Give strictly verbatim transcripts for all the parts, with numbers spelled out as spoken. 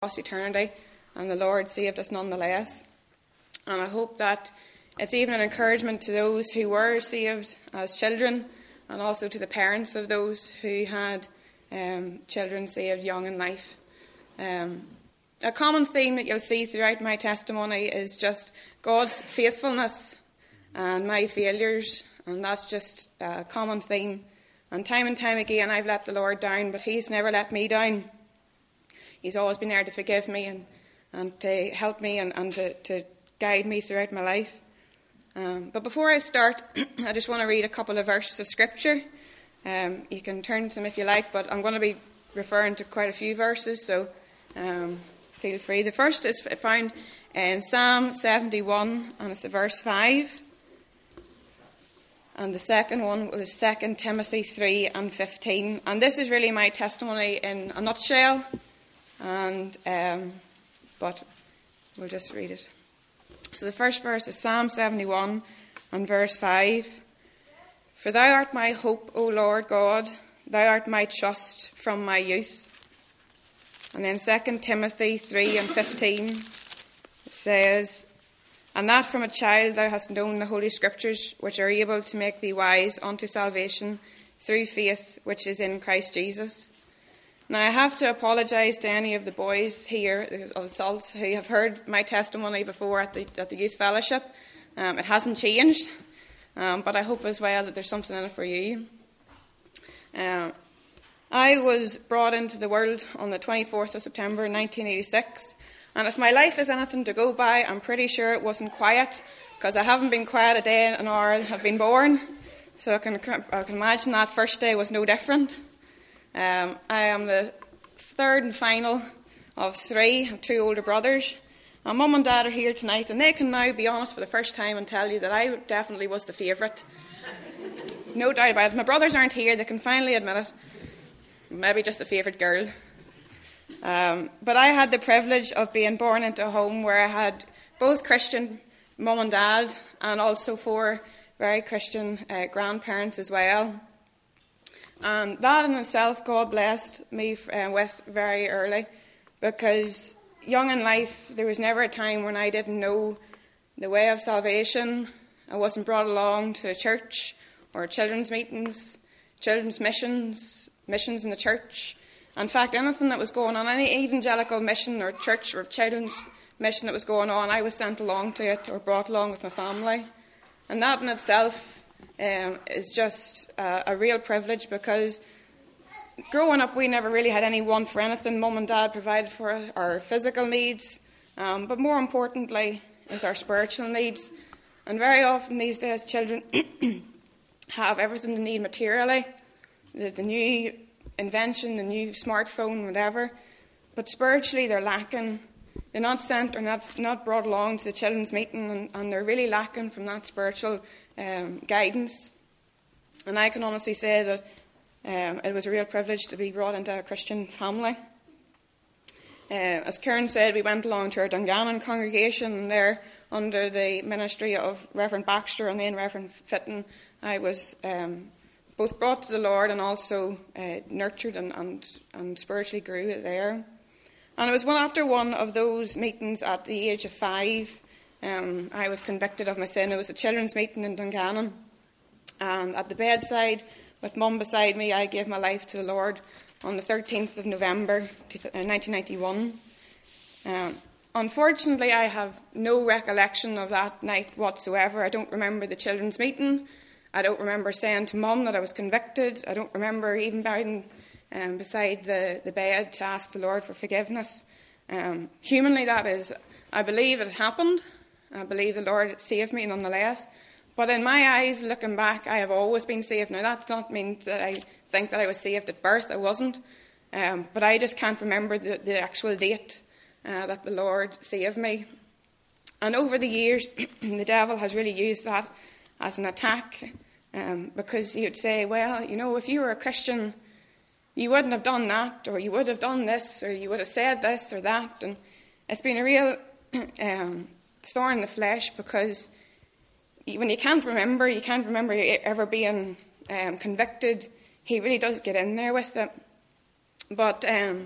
across eternity, and the Lord saved us nonetheless. And I hope that it's even an encouragement to those who were saved as children, and also to the parents of those who had um, children saved young in life. Um, a common theme that you'll see throughout my testimony is just God's faithfulness and my failures, and that's just a common theme. And time and time again I've let the Lord down, but he's never let me down. He's always been there to forgive me and, and to help me and, and to, to guide me throughout my life. Um, but before I start, I just want to read a couple of verses of Scripture. Um, you can turn to them if you like, but I'm going to be referring to quite a few verses, so um, feel free. The first is found in Psalm seventy-one, and it's verse five. And the second one was Second Timothy three and fifteen. And this is really my testimony in a nutshell, and um, but we'll just read it. So the first verse is Psalm seventy-one and verse five. For thou art my hope, O Lord God, thou art my trust from my youth. And then Second Timothy three and fifteen, it says, and that from a child thou hast known the Holy Scriptures, which are able to make thee wise unto salvation through faith which is in Christ Jesus. Now, I have to apologise to any of the boys here, of the Salts, who have heard my testimony before at the, at the youth fellowship. Um, it hasn't changed, um, but I hope as well that there's something in it for you. Um, I was brought into the world on the twenty-fourth of September nineteen eighty-six, and if my life is anything to go by, I'm pretty sure it wasn't quiet, because I haven't been quiet a day an hour I have been born, so I can, I can imagine that first day was no different. Um, I am the third and final of three. I have two older brothers. My mum and dad are here tonight, and they can now be honest for the first time and tell you that I definitely was the favourite. No doubt about it. My brothers aren't here. They can finally admit it. Maybe just the favourite girl. Um, but I had the privilege of being born into a home where I had both Christian mum and dad, and also four very Christian uh, grandparents as well. And that in itself, God blessed me uh, with very early, because young in life, there was never a time when I didn't know the way of salvation. I wasn't brought along to church or children's meetings, children's missions, missions in the church. In fact, anything that was going on, any evangelical mission or church or children's mission that was going on, I was sent along to it or brought along with my family. And that in itself Um, is just uh, a real privilege, because growing up we never really had any want for anything. Mum and dad provided for our physical needs, um, but more importantly is our spiritual needs. And very often these days children have everything they need materially, the, the new invention, the new smartphone, whatever, but spiritually they're lacking. They're not sent or not, not brought along to the children's meeting, and, and they're really lacking from that spiritual um, guidance. And I can honestly say that um, it was a real privilege to be brought into a Christian family. Uh, as Karen said, we went along to our Dungannon congregation, and there, under the ministry of Reverend Baxter and then Reverend Fitton, I was um, both brought to the Lord and also uh, nurtured and, and, and spiritually grew there. And it was one after one of those meetings at the age of five, um, I was convicted of my sin. It was a children's meeting in Dungannon. And at the bedside, with Mum beside me, I gave my life to the Lord on the thirteenth of November nineteen ninety-one. Um, unfortunately, I have no recollection of that night whatsoever. I don't remember the children's meeting. I don't remember saying to Mum that I was convicted. I don't remember even bowing Um, beside the, the bed to ask the Lord for forgiveness. Um, humanly, that is, I believe it happened. I believe the Lord saved me nonetheless. But in my eyes, looking back, I have always been saved. Now, that does not mean that I think that I was saved at birth. I wasn't. Um, but I just can't remember the, the actual date uh, that the Lord saved me. And over the years, the devil has really used that as an attack, um, because he would say, well, you know, if you were a Christian, you wouldn't have done that, or you would have done this, or you would have said this or that. And it's been a real um, thorn in the flesh, because when you can't remember, you can't remember ever being um, convicted, he really does get in there with it. But um,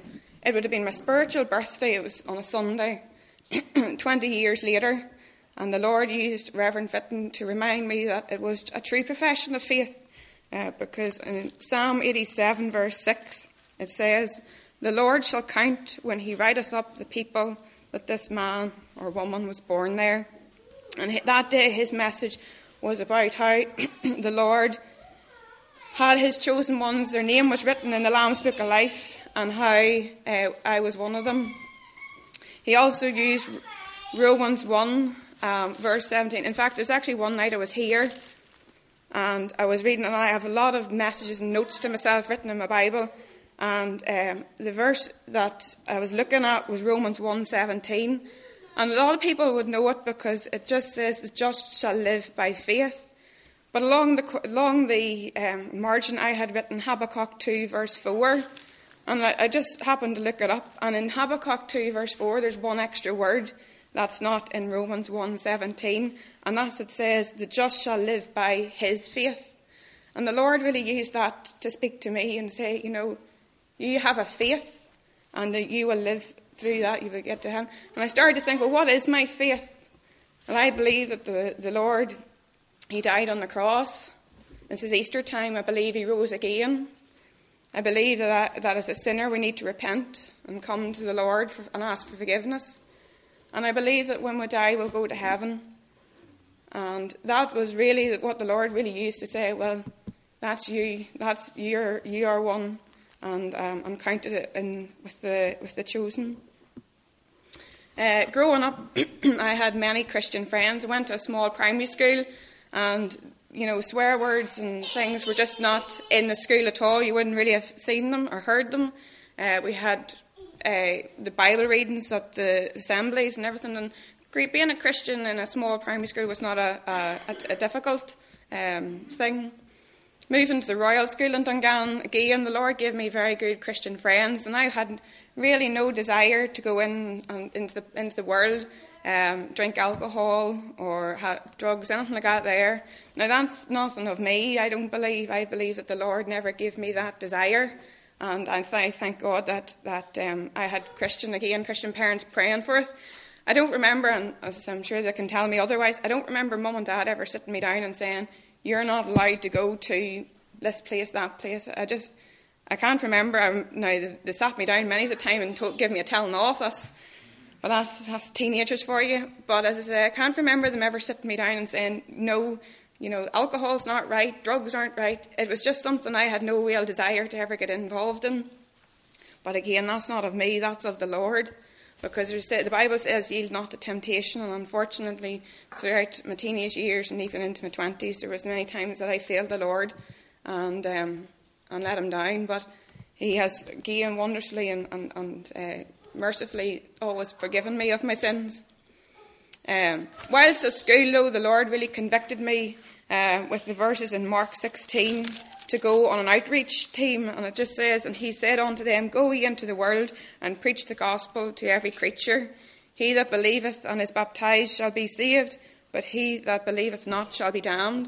it would have been my spiritual birthday. It was on a Sunday, twenty years later. And the Lord used Reverend Fitton to remind me that it was a true profession of faith. Uh, because in Psalm eighty-seven, verse six, it says, "The Lord shall count when he writeth up the people that this man or woman was born there." And that day his message was about how the Lord had his chosen ones. Their name was written in the Lamb's Book of Life, and how uh, I was one of them. He also used Romans one, um, verse seventeen. In fact, there's actually one night I was here, and I was reading, and I have a lot of messages and notes to myself written in my Bible. And um, the verse that I was looking at was Romans one seventeen. And a lot of people would know it because it just says, "The just shall live by faith." But along the along the um, margin I had written Habakkuk two, verse four. And I, I just happened to look it up. And in Habakkuk two, verse four, there's one extra word that's not in Romans one seventeen. And that's it says, "The just shall live by his faith." And the Lord really used that to speak to me and say, you know, you have a faith and that you will live through that, you will get to him. And I started to think, well, what is my faith? And I believe that the, the Lord, he died on the cross. This is Easter time. I believe he rose again. I believe that, that as a sinner we need to repent and come to the Lord for, and ask for forgiveness. And I believe that when we die we'll go to heaven. And that was really what the Lord really used to say, well, that's you, that's you're, you are one. And um, I'm counted it in with the with the chosen. Uh, growing up, I had many Christian friends. I went to a small primary school, and you know, swear words and things were just not in the school at all. You wouldn't really have seen them or heard them. Uh, we had uh, the Bible readings at the assemblies and everything. And being a Christian in a small primary school was not a, a, a difficult um, thing. Moving to the Royal School in Dungan, again, the Lord gave me very good Christian friends, and I had really no desire to go in um, into the into the world, um, drink alcohol or have drugs, anything like that there. Now, that's nothing of me, I don't believe. I believe that the Lord never gave me that desire, and I thank God that, that um, I had Christian, again, Christian parents praying for us. I don't remember, and as I'm sure they can tell me otherwise, I don't remember Mum and Dad ever sitting me down and saying, "You're not allowed to go to this place, that place." I just, I can't remember. I'm, now, they, they sat me down many a time and told, gave me a telling off. That's, well, that's, that's teenagers for you. But as I say, I can't remember them ever sitting me down and saying, no, you know, alcohol's not right, drugs aren't right. It was just something I had no real desire to ever get involved in. But again, that's not of me, that's of the Lord. Because the Bible says, "Yield not to temptation," and unfortunately, throughout my teenage years and even into my twenties, there was many times that I failed the Lord and um, and let him down. But he has again wondrously and, and, and uh, mercifully always forgiven me of my sins. Um, whilst at school, though, the Lord really convicted me uh, with the verses in Mark sixteen to go on an outreach team, and it just says, "And he said unto them, Go ye into the world and preach the gospel to every creature. He that believeth and is baptized shall be saved, but he that believeth not shall be damned."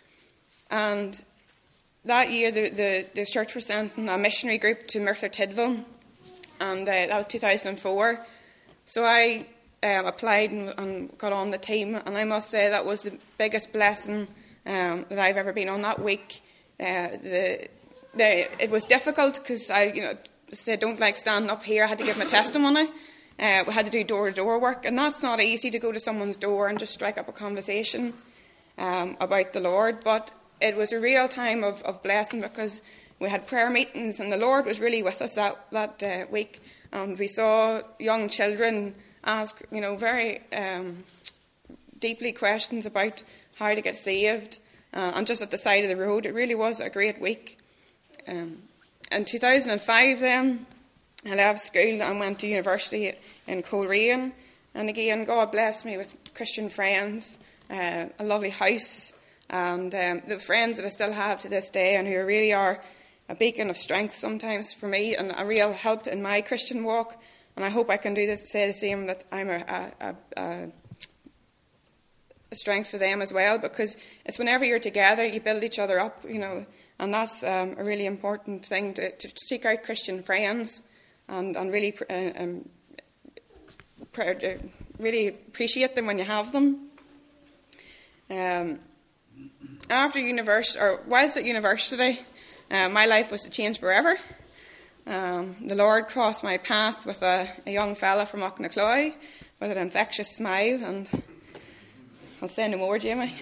And that year the, the, the church was sending a missionary group to Merthyr Tydfil, and uh, that was two thousand four. So I um, applied and, and got on the team, and I must say that was the biggest blessing um, that I've ever been on that week. Uh, the, the, it was difficult because I, you know, said don't like standing up here. I had to give my testimony. Uh, we had to do door-to-door work, and that's not easy to go to someone's door and just strike up a conversation um, about the Lord. But it was a real time of, of blessing because we had prayer meetings, and the Lord was really with us that that uh, week. And we saw young children ask, you know, very um, deeply questions about how to get saved. Uh, and just at the side of the road, it really was a great week. Um, in two thousand five then, I left school and went to university in Coleraine. And again, God blessed me with Christian friends, uh, a lovely house, and um, the friends that I still have to this day and who really are a beacon of strength sometimes for me and a real help in my Christian walk. And I hope I can do this, say the same, that I'm a... a, a, a strength for them as well, because it's whenever you're together you build each other up, you know, and that's um, a really important thing to, to seek out Christian friends and, and really, uh, um, pr- really appreciate them when you have them. Um, after university, or whilst at university, uh, my life was to change forever. Um, the Lord crossed my path with a, a young fella from Auchnacloy with an infectious smile, and I'll say no more, Jamie.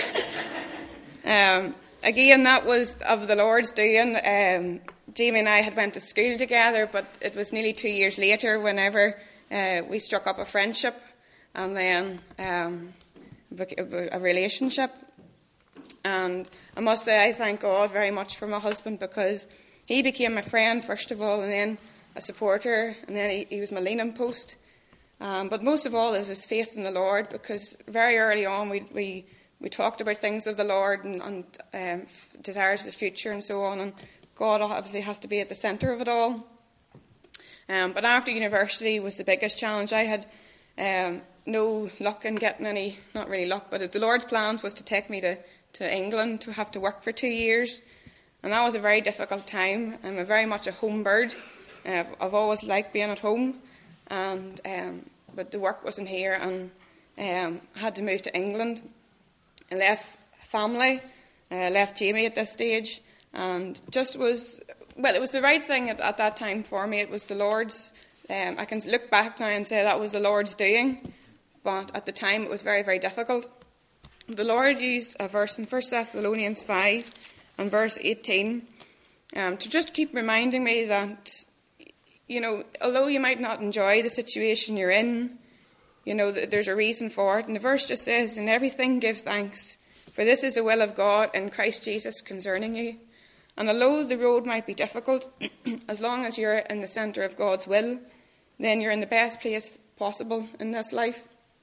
um, again, that was of the Lord's doing. Um, Jamie and I had went to school together, but it was nearly two years later whenever uh, we struck up a friendship and then um, a relationship. And I must say I thank God very much for my husband, because he became my friend first of all, and then a supporter, and then he, he was my leaning post. Um, but most of all is his faith in the Lord, because very early on we we, we talked about things of the Lord and, and um, desires of the future and so on, and God obviously has to be at the centre of it all. Um, but after university was the biggest challenge. I had um, no luck in getting any, not really luck, but the Lord's plans was to take me to, to England to have to work for two years. And that was a very difficult time. I'm a very much a home bird. Uh, I've always liked being at home, and um, but the work wasn't here, and um, I had to move to England. I left family, uh, left Jamie at this stage, and just was, well, it was the right thing at, at that time for me. It was the Lord's. Um, I can look back now and say that was the Lord's doing, but at the time it was very, very difficult. The Lord used a verse in First Thessalonians five and verse eighteen um, to just keep reminding me that, you know, although you might not enjoy the situation you're in, you know, there's a reason for it. And the verse just says, "In everything give thanks, for this is the will of God in Christ Jesus concerning you." And although the road might be difficult, as long as you're in the centre of God's will, then you're in the best place possible in this life.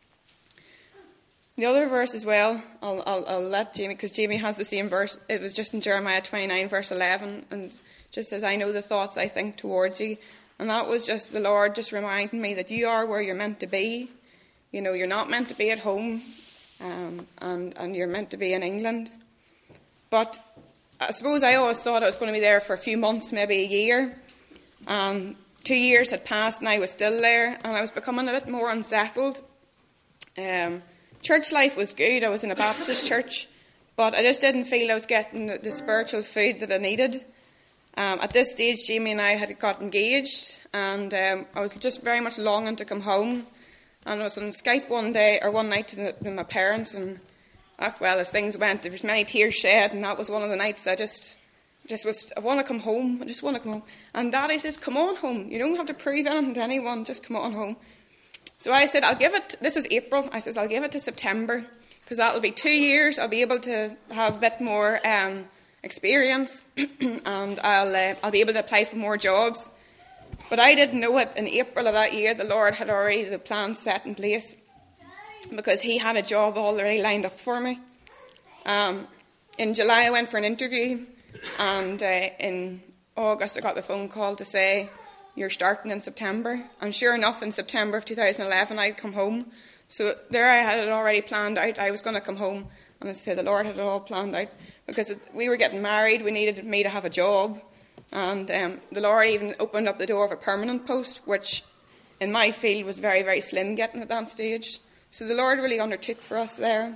The other verse as well, I'll, I'll, I'll let Jamie, because Jamie has the same verse. It was just in Jeremiah twenty-nine, verse eleven, and just says, "I know the thoughts I think towards you." And that was just the Lord just reminding me that you are where you're meant to be. You know, you're not meant to be at home, um, and, and you're meant to be in England. But I suppose I always thought I was going to be there for a few months, maybe a year. Um, two years had passed and I was still there, and I was becoming a bit more unsettled. Um, church life was good. I was in a Baptist church, but I just didn't feel I was getting the, the spiritual food that I needed. Um, at this stage, Jamie and I had got engaged, and um, I was just very much longing to come home. And I was on Skype one day, or one night with my parents, and ah, well, as things went, there was many tears shed, and that was one of the nights I just, just was, I want to come home, I just want to come home. And Daddy says, "Come on home, you don't have to prove anything to anyone, just come on home." So I said, I'll give it, this was April, I said, I'll give it to September, because that'll be two years, I'll be able to have a bit more um, experience, and I'll, uh, I'll be able to apply for more jobs. But I didn't know it. In April of that year, the Lord had already the plan set in place, because he had a job already lined up for me. Um, in July, I went for an interview, and uh, in August, I got the phone call to say, "You're starting in September." And sure enough, in September of two thousand eleven, I'd come home. So there I had it already planned out. I was going to come home, and I said the Lord had it all planned out, because we were getting married. We needed me to have a job. And um, the Lord even opened up the door of a permanent post, which in my field was very, very slim getting at that stage. So the Lord really undertook for us there.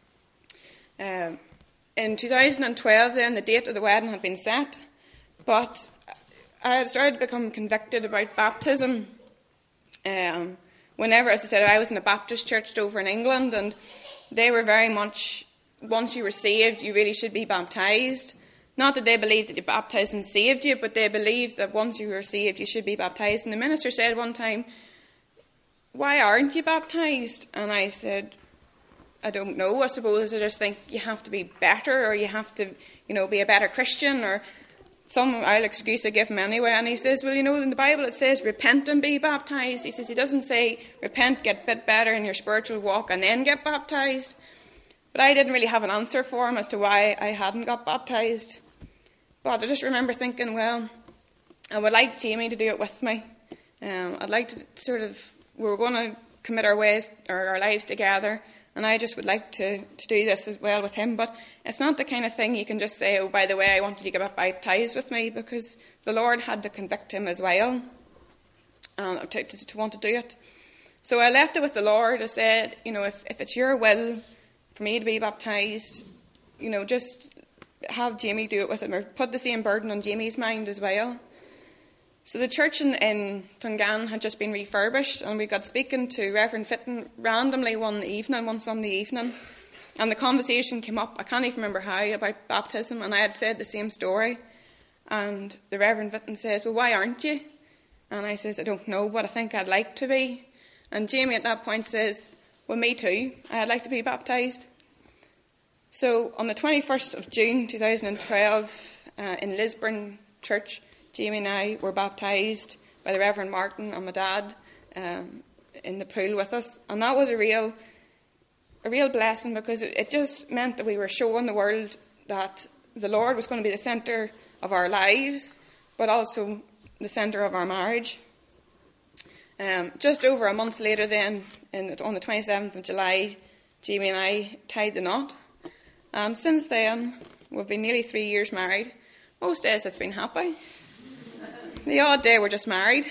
Um, in two thousand twelve, then, the date of the wedding had been set, but I had started to become convicted about baptism. Um, whenever, as I said, I was in a Baptist church over in England, and they were very much, once you were saved, you really should be baptised. Not that they believed that the baptism saved you, but they believed that once you were saved, you should be baptised. And the minister said one time, "Why aren't you baptised?" And I said, "I don't know. I suppose I just think you have to be better, or you have to, you know, be a better Christian, or some I'll excuse I give him anyway." And he says, "Well, you know, in the Bible it says repent and be baptised." He says, he doesn't say repent, get a bit better in your spiritual walk, and then get baptised. But I didn't really have an answer for him as to why I hadn't got baptised. But I just remember thinking, well, I would like Jamie to do it with me. Um, I'd like to sort of, we were going to commit our ways or our lives together, and I just would like to, to do this as well with him. But it's not the kind of thing you can just say, "Oh, by the way, I want you to get baptised with me," because the Lord had to convict him as well. and to, to, to want to do it. So I left it with the Lord. I said, you know, if, if it's your will for me to be baptised, you know, just have Jamie do it with him, or put the same burden on Jamie's mind as well. So the church in, in Tungan had just been refurbished, and we got speaking to Reverend Fitton randomly one evening, one Sunday evening, and the conversation came up, I can't even remember how, about baptism, and I had said the same story. And the Reverend Fitton says, well, why aren't you? And I says, I don't know, but I think I'd like to be. And Jamie at that point says, well, me too, I'd like to be baptised. So on the twenty-first of June two thousand twelve, uh, in Lisburn Church, Jamie and I were baptised by the Reverend Martin and my dad um, in the pool with us. And that was a real a real blessing, because it, it just meant that we were showing the world that the Lord was going to be the centre of our lives, but also the centre of our marriage. Um, just over a month later then, in, on the twenty-seventh of July, Jamie and I tied the knot. And since then, we've been nearly three years married. Most days it's been happy. The odd day we're just married.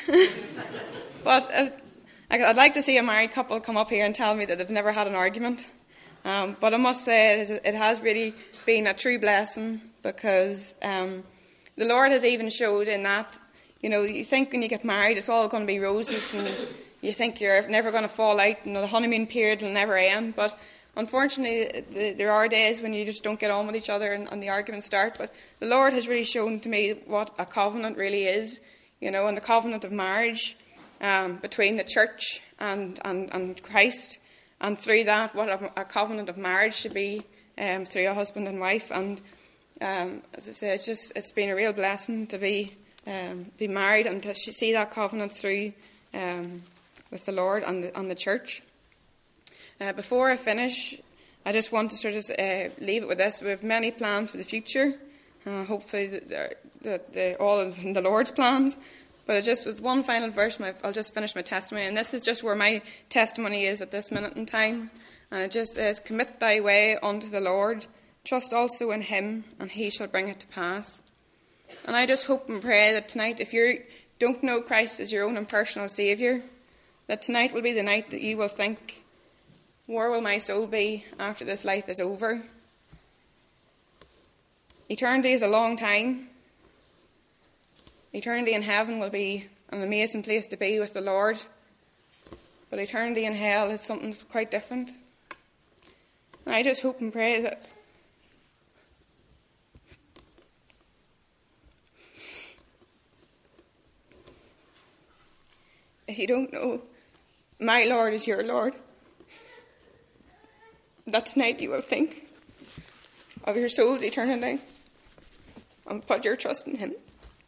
But uh, I'd like to see a married couple come up here and tell me that they've never had an argument. Um, but I must say it has really been a true blessing, because um, the Lord has even showed in that, you know, you think when you get married it's all going to be roses, and you think you're never going to fall out, and the honeymoon period will never end. But unfortunately, the, there are days when you just don't get on with each other, and, and the arguments start. But the Lord has really shown to me what a covenant really is, you know, and the covenant of marriage um, between the church and, and, and Christ. And through that, what a, a covenant of marriage should be um, through a husband and wife. And um, as I say, it's just it's been a real blessing to be um, be married and to see that covenant through um, with the Lord and the, and the church. Uh, before I finish, I just want to sort of uh, leave it with this. We have many plans for the future. Uh, hopefully, that that they're all in the Lord's plans. But I just, with one final verse, my, I'll just finish my testimony. And this is just where my testimony is at this minute in time. And it just says, commit thy way unto the Lord. Trust also in him, and he shall bring it to pass. And I just hope and pray that tonight, if you don't know Christ as your own and personal Saviour, that tonight will be the night that you will think, where will my soul be after this life is over? Eternity is a long time. Eternity in heaven will be an amazing place to be with the Lord. But eternity in hell is something quite different. And I just hope and pray that if you don't know my Lord is your Lord, that tonight you will think of your soul's eternity and put your trust in him.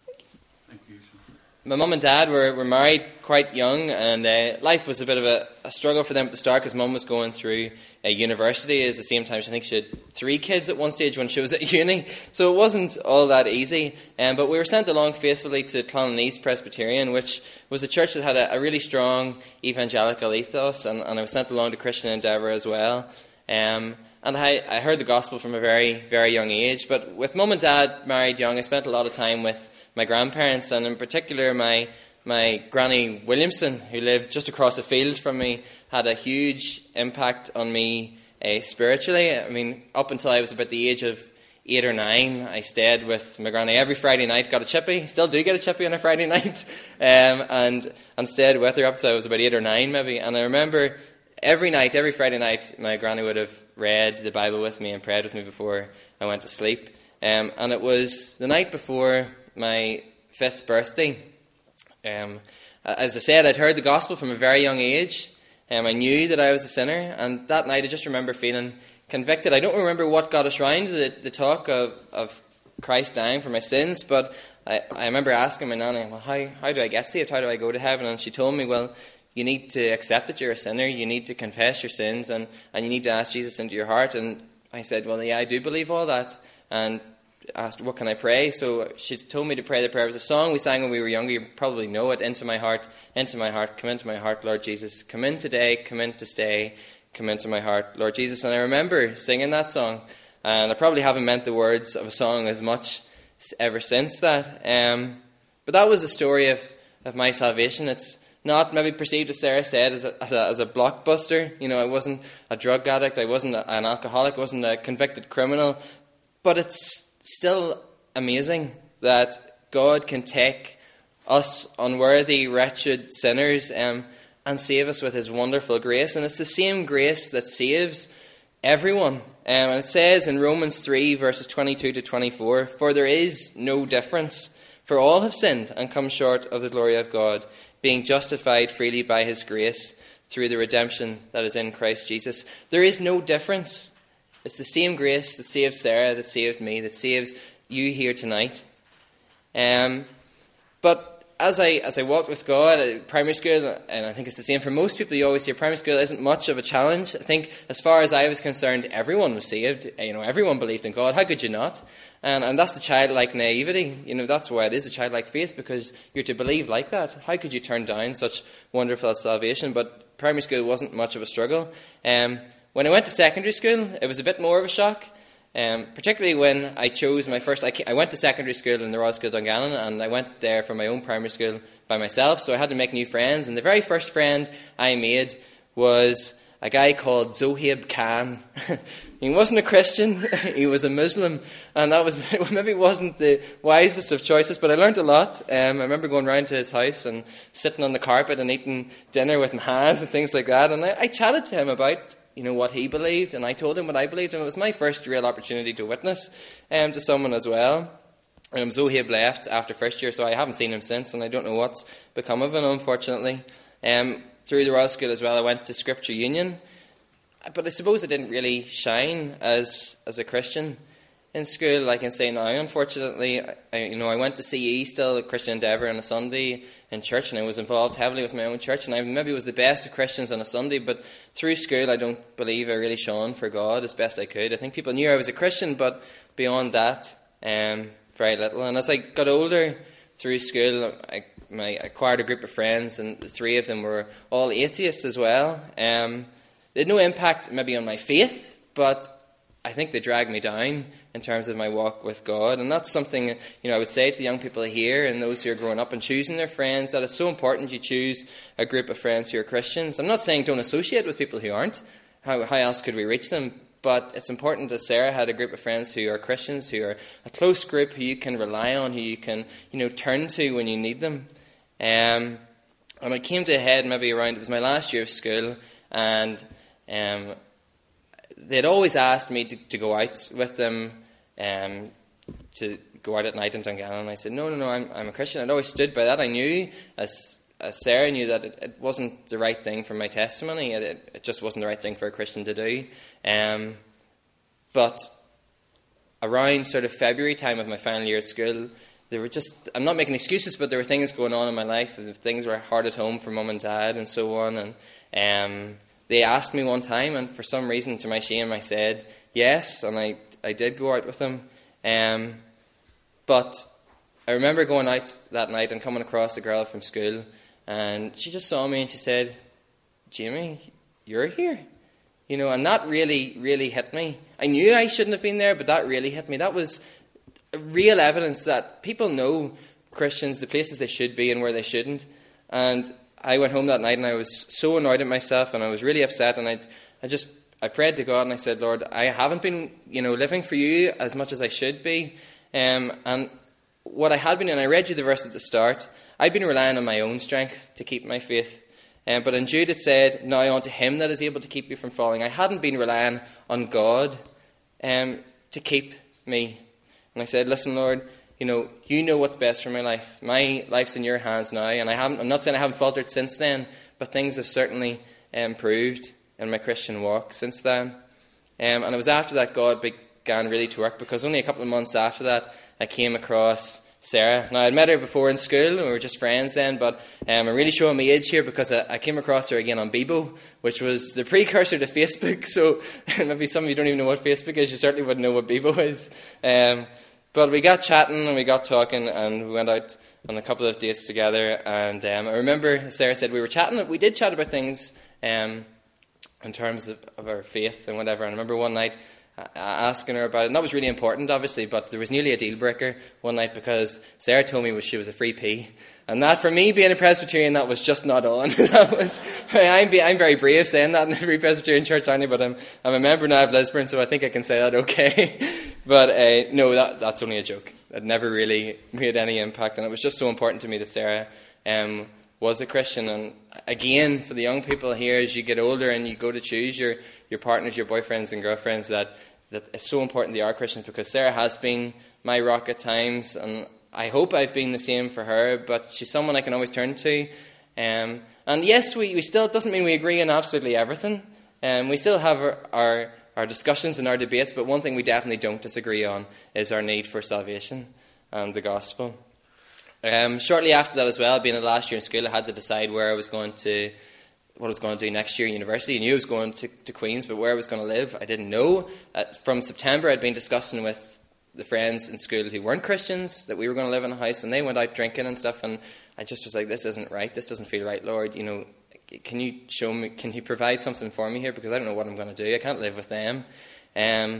My mum and dad were, were married quite young, and uh, life was a bit of a, a struggle for them at the start, because mum was going through uh, university. At the same time, I think she had three kids at one stage when she was at uni, so it wasn't all that easy. Um, but we were sent along faithfully to Clonnon East Presbyterian, which was a church that had a, a really strong evangelical ethos, and, and I was sent along to Christian Endeavour as well. Um, and I, I heard the gospel from a very, very young age. But with mum and dad married young, I spent a lot of time with my grandparents, and in particular my my Granny Williamson, who lived just across the field from me, had a huge impact on me uh, spiritually. I mean, up until I was about the age of eight or nine, I stayed with my granny every Friday night, got a chippy, still do get a chippy on a Friday night, um, and, and stayed with her up till I was about eight or nine maybe. And I remember every night, every Friday night, my granny would have read the Bible with me and prayed with me before I went to sleep. Um, and it was the night before my fifth birthday. Um, as I said, I'd heard the gospel from a very young age. Um, I knew that I was a sinner, and that night I just remember feeling convicted. I don't remember what got us round to the, the talk of, of Christ dying for my sins, but I, I remember asking my nanny, well, how, how do I get saved? How do I go to heaven? And she told me, well, you need to accept that you're a sinner, you need to confess your sins, and, and you need to ask Jesus into your heart. And I said, well, yeah, I do believe all that. And asked, what can I pray? So she told me to pray the prayer. It was a song we sang when we were younger. You probably know it. Into my heart, into my heart, come into my heart, Lord Jesus. Come in today, come in to stay, come into my heart, Lord Jesus. And I remember singing that song, and I probably haven't meant the words of a song as much ever since that. Um, but that was the story of, of my salvation. It's not maybe perceived, as Sarah said, as a, as a, as a blockbuster. You know, I wasn't a drug addict, I wasn't a, an alcoholic, I wasn't a convicted criminal. But it's still amazing that God can take us unworthy, wretched sinners um, and save us with his wonderful grace. And it's the same grace that saves everyone. Um, and it says in Romans three, verses twenty-two to twenty-four, "For there is no difference, for all have sinned and come short of the glory of God, being justified freely by his grace through the redemption that is in Christ Jesus." There is no difference. It's the same grace that saved Sarah, that saved me, that saves you here tonight. Um, but as I as I walked with God at primary school, and I think it's the same for most people, you always hear primary school isn't much of a challenge. I think as far as I was concerned, everyone was saved. You know, everyone believed in God. How could you not? And and that's the childlike naivety. You know, that's why it is a childlike faith, because you're to believe like that. How could you turn down such wonderful salvation? But primary school wasn't much of a struggle. Um, when I went to secondary school, it was a bit more of a shock. Um, particularly when I chose my first... I, I went to secondary school in the Royal School Dungannon, and I went there for my own primary school by myself, so I had to make new friends. And the very first friend I made was a guy called Zohaib Khan. He wasn't a Christian, he was a Muslim, and that was maybe wasn't the wisest of choices, but I learned a lot. Um, I remember going round to his house and sitting on the carpet and eating dinner with my hands and things like that, and I, I chatted to him about... you know, what he believed, and I told him what I believed, and it was my first real opportunity to witness um, to someone as well. Um, Zohaib left after first year, so I haven't seen him since, and I don't know what's become of him, unfortunately. Um, through the Royal School as well, I went to Scripture Union, but I suppose I didn't really shine as as a Christian in school. I can say now, unfortunately, I, you know, I went to C E, still a Christian Endeavour, on a Sunday in church, and I was involved heavily with my own church, and I maybe was the best of Christians on a Sunday, but through school I don't believe I really shone for God as best I could. I think people knew I was a Christian, but beyond that, um, very little. And as I got older through school, I, my, I acquired a group of friends, and the three of them were all atheists as well. Um, they had no impact maybe on my faith, but I think they dragged me down in terms of my walk with God. And that's something, you know, I would say to the young people here and those who are growing up and choosing their friends, that it's so important you choose a group of friends who are Christians. I'm not saying don't associate with people who aren't. How, how else could we reach them? But it's important that Sarah had a group of friends who are Christians, who are a close group, who you can rely on, who you can, you know, turn to when you need them. Um, and I came to a head maybe around, it was my last year of school, and um, they'd always asked me to, to go out with them, um, to go out at night in Dungannon. And I said, no, no, no, I'm, I'm a Christian. I'd always stood by that. I knew, as, as Sarah knew, that it, it wasn't the right thing for my testimony. It, it, it just wasn't the right thing for a Christian to do. Um, but around sort of February time of my final year at school, there were just, I'm not making excuses, but there were things going on in my life. Things were hard at home for mum and dad and so on. And um, they asked me one time, and for some reason, to my shame, I said yes, and I, I did go out with them. Um, but I remember going out that night and coming across a girl from school, and she just saw me and she said, Jamie, you're here. You know, and that really, really hit me. I knew I shouldn't have been there, but that really hit me. That was real evidence that people know Christians, the places they should be and where they shouldn't. And I went home that night and I was so annoyed at myself and I was really upset, and I I just I prayed to God and I said, Lord, I haven't been, you know, living for you as much as I should be. Um, and what I had been, and I read you the verse at the start, I'd been relying on my own strength to keep my faith. Um, but in Jude it said, now unto him that is able to keep you from falling. I hadn't been relying on God um, to keep me. And I said, listen, Lord, you know, you know what's best for my life. My life's in your hands now, and I haven't, I'm not saying I haven't faltered since then, but things have certainly improved in my Christian walk since then. Um, and it was after that God began really to work, because only a couple of months after that I came across Sarah. Now, I'd met her before in school, and we were just friends then, but um, I'm really showing my age here because I, I came across her again on Bebo, which was the precursor to Facebook. So maybe some of you don't even know what Facebook is. You certainly wouldn't know what Bebo is. Um, but we got chatting and we got talking, and we went out on a couple of dates together. And um, I remember Sarah said we were chatting. We did chat about things um, in terms of, of our faith and whatever. And I remember one night asking her about it. And that was really important, obviously, but there was nearly a deal breaker one night because Sarah told me she was a free pea. And that, for me, being a Presbyterian, that was just not on. that was, I'm, be, I'm very brave saying that in a Free Presbyterian church, aren't I? But I'm, I'm a member now of Lisburn, so I think I can say that okay. but uh, no, that, that's only a joke. It never really made any impact. And it was just so important to me that Sarah um, was a Christian. And again, for the young people here, as you get older and you go to choose your, your partners, your boyfriends and girlfriends, that, that it's so important they are Christians, because Sarah has been my rock at times, and I hope I've been the same for her, but she's someone I can always turn to. Um, and yes, we, we still, it doesn't mean we agree on absolutely everything. Um, we still have our, our, our discussions and our debates, but one thing we definitely don't disagree on is our need for salvation and the gospel. Um, shortly after that as well, being the last year in school, I had to decide where I was going to, what I was going to do next year in university. I knew I was going to, to Queen's, but where I was going to live, I didn't know. Uh, from September, I'd been discussing with the friends in school who weren't Christians that we were going to live in a house, and they went out drinking and stuff, and I just was like, this isn't right, this doesn't feel right, Lord, you know, can you show me, can you provide something for me here, because I don't know what I'm going to do, I can't live with them. Um,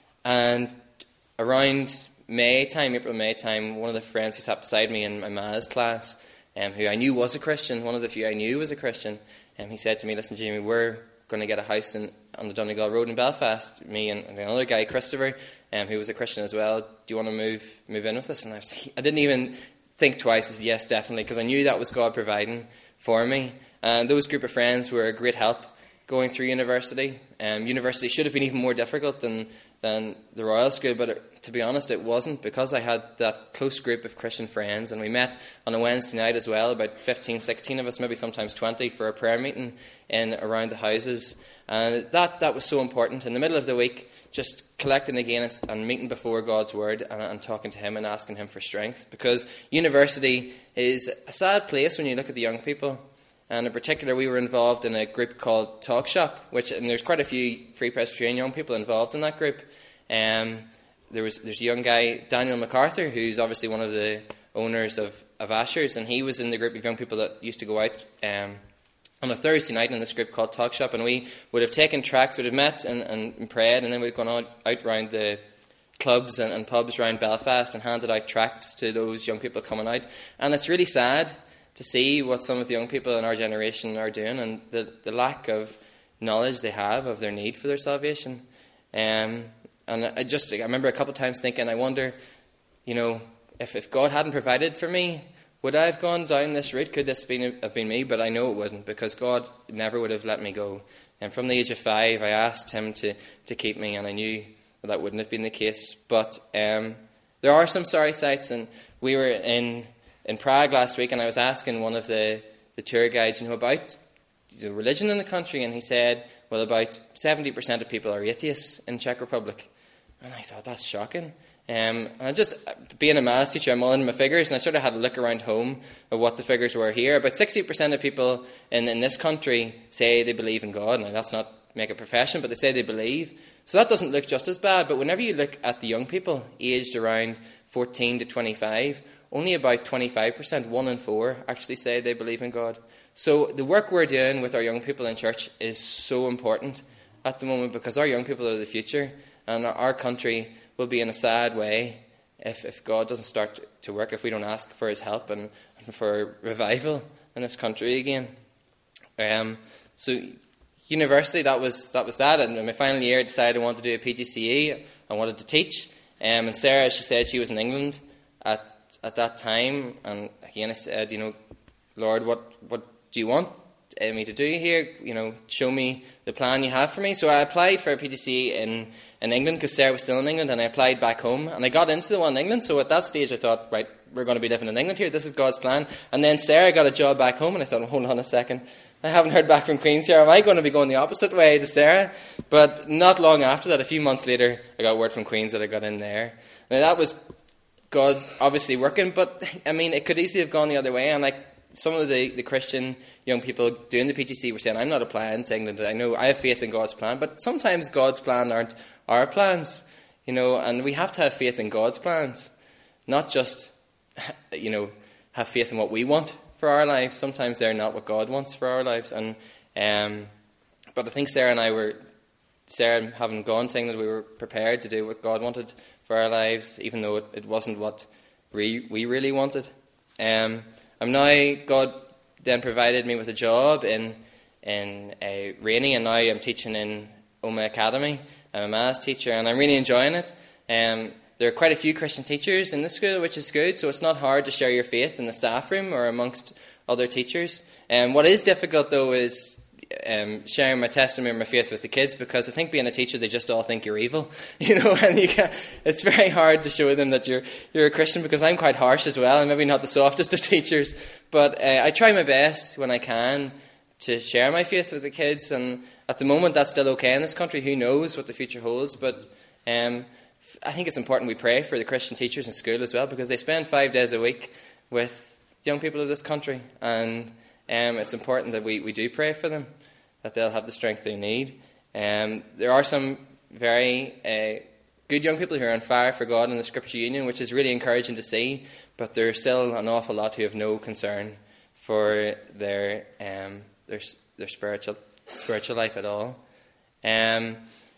and around May time, April, May time, one of the friends who sat beside me in my maths class, um, who I knew was a Christian, one of the few I knew was a Christian, and um, he said to me, listen Jamie, we're going to get a house in, on the Donegal Road in Belfast, me and, and another guy, Christopher, um, who was a Christian as well. Do you want to move move in with us? And I, was, I didn't even think twice. I said, yes, definitely, because I knew that was God providing for me. And those group of friends were a great help going through university. Um, university should have been even more difficult than, than the Royal School, but it, to be honest, it wasn't, because I had that close group of Christian friends, and we met on a Wednesday night as well, about fifteen, sixteen of us, maybe sometimes twenty, for a prayer meeting in around the houses. And that, that was so important. In the middle of the week, just collecting again and, and meeting before God's Word and, and talking to Him and asking Him for strength. Because university is a sad place when you look at the young people. And in particular, we were involved in a group called Talk Shop, which, and there's quite a few Free Presbyterian young people involved in that group. Um, there was there's a young guy, Daniel MacArthur, who's obviously one of the owners of, of Asher's, and he was in the group of young people that used to go out um, on a Thursday night in this group called Talk Shop, and we would have taken tracts, would have met and, and, and prayed, and then we'd gone out, out around the clubs and, and pubs around Belfast and handed out tracts to those young people coming out. And it's really sad to see what some of the young people in our generation are doing, and the, the lack of knowledge they have of their need for their salvation. Um, and I just, I remember a couple of times thinking, I wonder, you know, if, if God hadn't provided for me, would I have gone down this route? Could this been, have been me? But I know it wouldn't, because God never would have let me go. And from the age of five, I asked Him to, to keep me, and I knew that, that wouldn't have been the case. But um, there are some sorry sights, and we were in, in Prague last week, and I was asking one of the, the tour guides, you know, about the religion in the country, and he said, well, about seventy percent of people are atheists in Czech Republic. And I thought, that's shocking. Um, and I just, being a maths teacher, I'm all into my figures, and I sort of had a look around home at what the figures were here. About sixty percent of people in, in this country say they believe in God. Now, that's not make a profession, but they say they believe. So that doesn't look just as bad. But whenever you look at the young people aged around fourteen to twenty-five, only about twenty-five percent, one in four, actually say they believe in God. So the work we're doing with our young people in church is so important at the moment, because our young people are the future, and our country will be in a sad way if, if God doesn't start to work, if we don't ask for His help and, and for revival in this country again. Um, so university, that was that was that. And in my final year, I decided I wanted to do a P G C E. I wanted to teach. Um, and Sarah, she said she was in England at at that time. And again, I said, you know, Lord, what what do you want me to do here? You know, show me the plan you have for me. So I applied for a P G C E in, in England, because Sarah was still in England, and I applied back home, and I got into the one in England. So at that stage I thought, right, we're going to be living in England here, this is God's plan. And then Sarah got a job back home, and I thought, well, hold on a second, I haven't heard back from Queen's here, am I going to be going the opposite way to Sarah? But not long after that, a few months later, I got word from Queen's that I got in there. Now that was God obviously working, but I mean, it could easily have gone the other way. And like some of the, the Christian young people doing the P G C E were saying, I'm not applying to England. I know I have faith in God's plan, but sometimes God's plan aren't our plans, you know, and we have to have faith in God's plans, not just, you know, have faith in what we want for our lives. Sometimes they're not what God wants for our lives. And um, but I think Sarah and I were Sarah having gone, saying that we were prepared to do what God wanted for our lives, even though it, it wasn't what we, we really wanted. Um, I'm now, God then provided me with a job in in uh, Rainey, and now I'm teaching in Oma Academy. I'm a maths teacher, and I'm really enjoying it. Um, there are quite a few Christian teachers in the school, which is good, so it's not hard to share your faith in the staff room or amongst other teachers. Um, what is difficult, though, is um, sharing my testimony or my faith with the kids, because I think being a teacher, they just all think you're evil, you know, and you can't, it's very hard to show them that you're you're a Christian, because I'm quite harsh as well. I'm maybe not the softest of teachers, but uh, I try my best when I can to share my faith with the kids, and at the moment that's still okay in this country. Who knows what the future holds, but um, I think it's important we pray for the Christian teachers in school as well, because they spend five days a week with young people of this country, and um, it's important that we, we do pray for them, that they'll have the strength they need. Um, there are some very uh, good young people who are on fire for God in the Scripture Union, which is really encouraging to see, but there's still an awful lot who have no concern for their um, their their spiritual spiritual life at all. Um,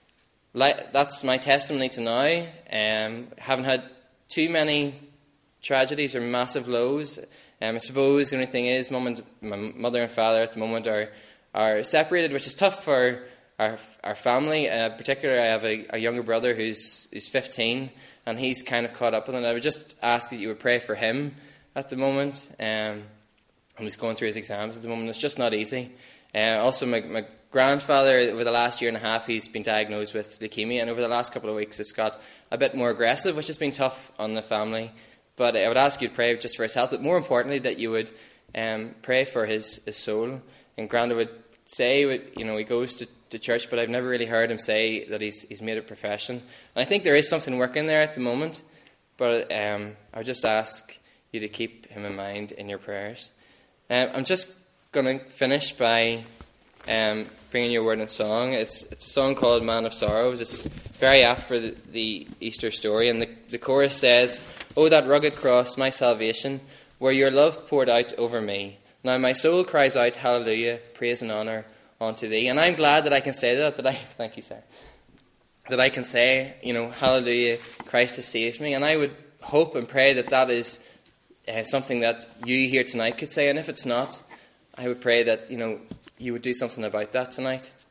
like, that's my testimony to now. Um, haven't had too many tragedies or massive lows. Um, I suppose the only thing is, mum and my mother and father at the moment are are separated, which is tough for our our family. Uh, particularly, I have a, a younger brother who's who's fifteen, and he's kind of caught up with it. I would just ask that you would pray for him at the moment. Um, and he's going through his exams at the moment. It's just not easy. Uh, also, my, my grandfather, over the last year and a half, he's been diagnosed with leukemia, and over the last couple of weeks, it's got a bit more aggressive, which has been tough on the family. But I would ask you to pray just for his health, but more importantly, that you would um, pray for his, his soul. And Granda would say, you know, he goes to, to church, but I've never really heard him say that he's he's made a profession. And I think there is something working there at the moment, but um, I would just ask you to keep him in mind in your prayers. Um, I'm just going to finish by um, bringing you a word in song. It's it's a song called Man of Sorrows. It's very apt for the, the Easter story, and the, the chorus says, "Oh, that rugged cross, my salvation, where your love poured out over me. Now my soul cries out, hallelujah, praise and honour unto thee." And I'm glad that I can say that, that I, thank you, sir, that I can say, you know, hallelujah, Christ has saved me. And I would hope and pray that that is uh, something that you here tonight could say. And if it's not, I would pray that, you know, you would do something about that tonight.